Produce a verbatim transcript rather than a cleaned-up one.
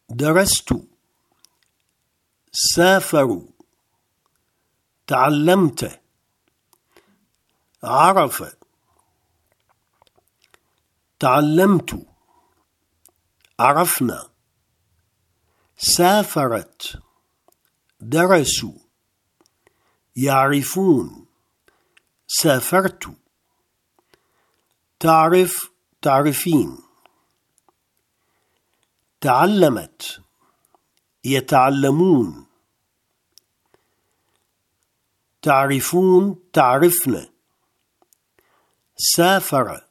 درست. سافروا. تعلمت. عرف. تعلمت. عرفنا. سافرت. درسوا. يعرفون. سافرت. تعرف. تعرفين. تعلمت. يتعلمون. تعرفون. تعرفن. سافر.